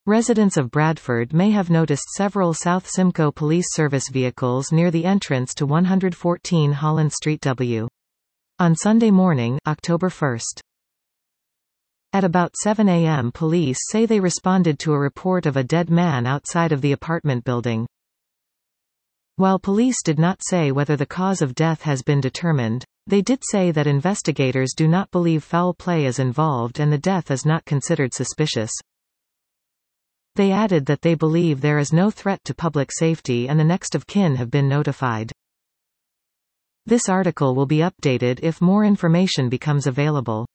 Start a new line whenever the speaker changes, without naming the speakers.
Residents of Bradford may have noticed several South Simcoe Police Service vehicles near the entrance to 114 Holland Street W. On Sunday morning, October 1. At about 7 a.m. police say they responded to a report of a dead man outside of the apartment building. While police did not say whether the cause of death has been determined, they did say that investigators do not believe foul play is involved and the death is not considered suspicious. They added that they believe there is no threat to public safety and the next of kin have been notified. This article will be updated if more information becomes available.